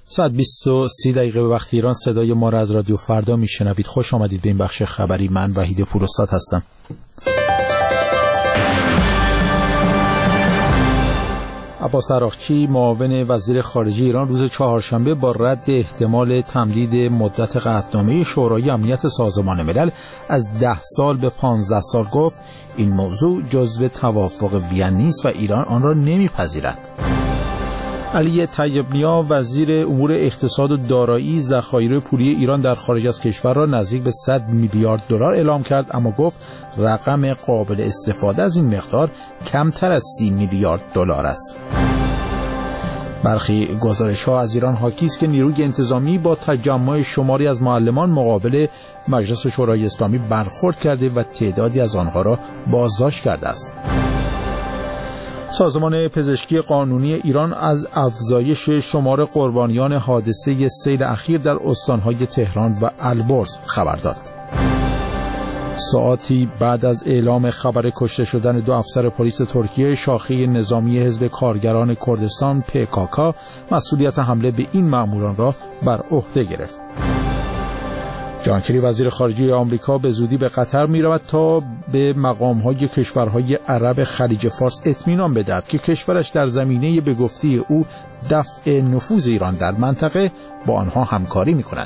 ساعت 20:30 به وقت ایران صدای ما را از رادیو فردا میشنوید. خوش آمدید به این بخش خبری. من وحید پوراستاد هستم. عباس عراقچی معاون وزیر خارجه ایران روز چهارشنبه با رد احتمال تمدید مدت قطعنامه شورای امنیت سازمان ملل از 10 سال به 15 سال گفت این موضوع جزو توافق وین نیست و ایران آن را نمیپذیرد. علی طیب نیا وزیر امور اقتصاد و دارایی ذخایر پولی ایران در خارج از کشور را نزدیک به 100 میلیارد دلار اعلام کرد، اما گفت رقم قابل استفاده از این مقدار کمتر از 30 میلیارد دلار است. برخی گزارش‌ها از ایران حاکی است که نیروی انتظامی با تجمع شماری از معلمان مقابل مجلس شورای اسلامی برخورد کرده و تعدادی از آنها را بازداشت کرده است. سازمان پزشکی قانونی ایران از افزایش شمار قربانیان حادثه سیل اخیر در استانهای تهران و البرز خبر داد. ساعاتی بعد از اعلام خبر کشته شدن 2 افسر پلیس ترکیه، شاخه نظامی حزب کارگران کردستان PKK مسئولیت حمله به این مأموران را بر عهده گرفت. جان کری وزیر خارجه آمریکا به زودی به قطر می‌رود تا به مقام‌های کشورهای عرب خلیج فارس اطمینان بدهد که کشورش در زمینه به گفته او دفع نفوذ ایران در منطقه با آنها همکاری می‌کند.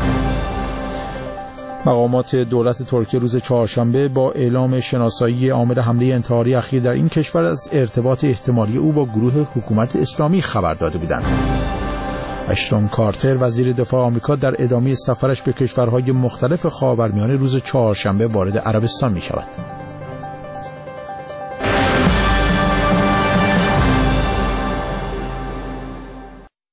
مقامات دولت ترکیه روز چهارشنبه با اعلام شناسایی عامل حمله انتحاری اخیر در این کشور از ارتباط احتمالی او با گروه حکومت اسلامی خبر داده بودند. اشتون کارتر وزیر دفاع آمریکا در ادامه سفرش به کشورهای مختلف خاورمیانه روز چهارشنبه وارد عربستان می شود.